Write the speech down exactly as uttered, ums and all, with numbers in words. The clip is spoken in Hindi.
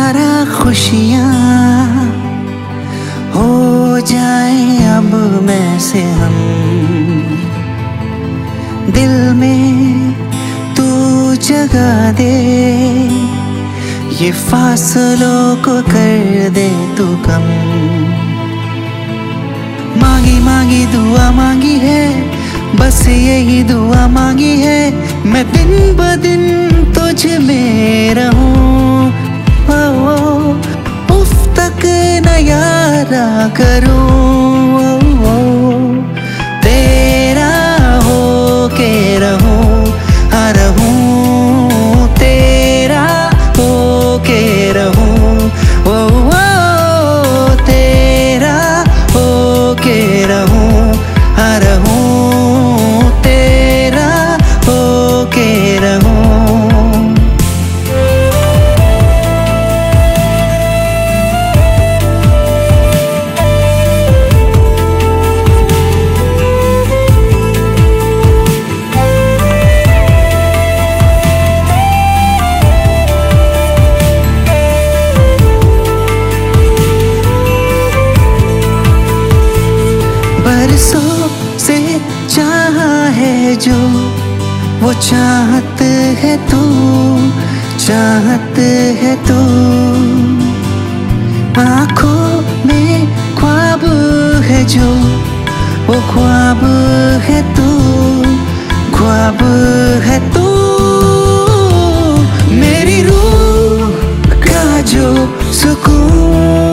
सारा खुशियाँ हो जाए अब मैं से हम। दिल में तू जगह दे, ये फासलों को कर दे तू कम। मांगी मांगी दुआ मांगी है, बस यही दुआ मांगी है, मैं दिन ब दिन तुझ में रहूं। उफ तक न यारा करूं, तेरा हो के रहूं, हाँ रहूं, तेरा हो के रहूं, ओ, ओ, तेरा हो के रहूं, हाँ रहूं, तेरा हो के रहूं। बरसों से चाहा है जो, वो चाहत है तू, चाहत है तू। आँखों में ख्वाब है जो, वो ख्वाब है तू, ख्वाब है तू। मेरी रूह का जो सुकून